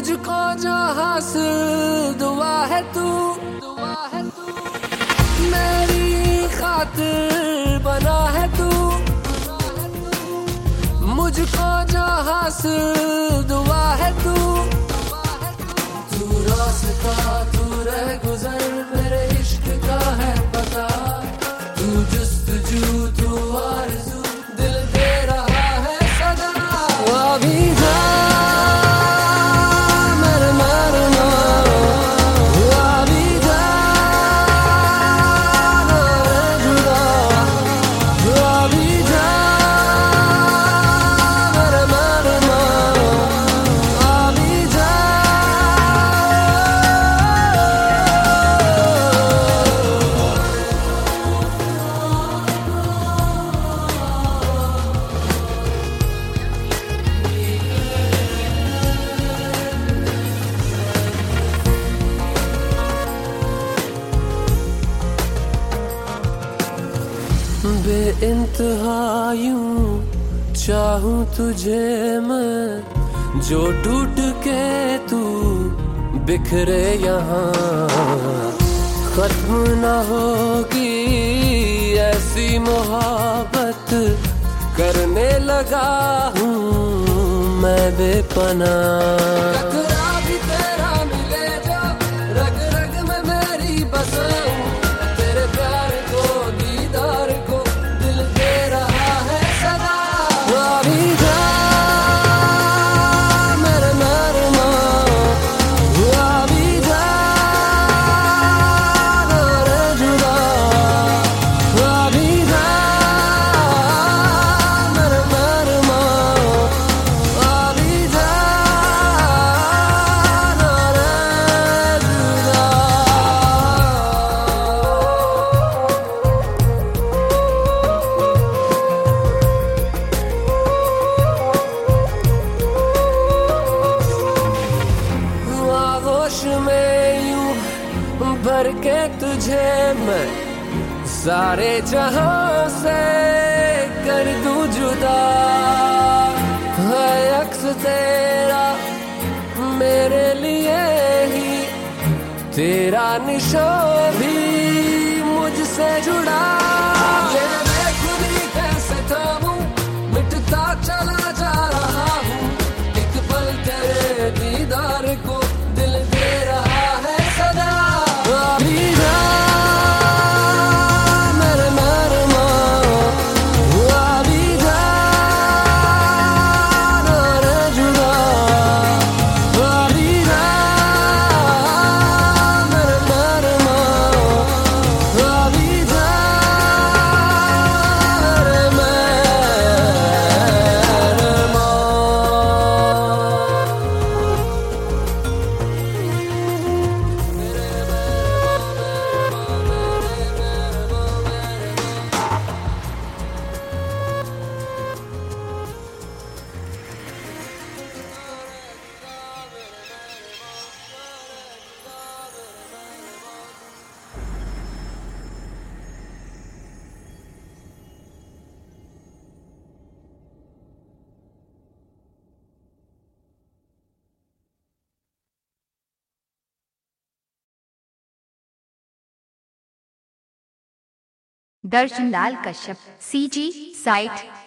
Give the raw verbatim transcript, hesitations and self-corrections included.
मुझको जो हासिल दुआ है तू, दुआ है तू, मेरी खातिर बना है तू, मुझको जो हासिल दुआ है तू, तू रास्ता तू रह गुजर मेरे इश्क का है पता, तू जुस्तजू तू आरज़ू दिल दे रहा है सदा। वो अभी जा मेरे मरना, वो अभी जा मेरे जुदा, वो अभी जा मेरे मरना, अभी जा। बेइंतहा यूं चाहूं तुझे मैं, जो टूट के तू बिखरे यहाँ, खत्म न होगी ऐसी मोहब्बत, करने लगा हूँ मैं बेपनाह। टकरा भी तेरा मिले जो रग रग में मेरी बसाऊं, तेरे प्यार को दीदार को दिल दे रहा है सदा। वो अभी जा मेरे मरना, वो अभी जा मेरे जुदा, वो अभी जा मेरे मरना, अभी जा मेरे जुदा। आगोश में यूं भर के तुझे मैं सारे जहां से कर दूं जुदा, है अक्स तेरा मेरे लिए ही, तेरा निशान भी मुझसे जुड़ा। ये मैं खुद ही कैसे थामूं, मिटता चला जा रहा हूँ, एक पल तेरे दीदार को दिल दे रहा है सदा। अभी जा मेरे मरना, अभी जा मेरे जुदा, अभी जा मेरे मरना, अभी जा मेरे मरना। Darshan Lal Kashyap, C G site.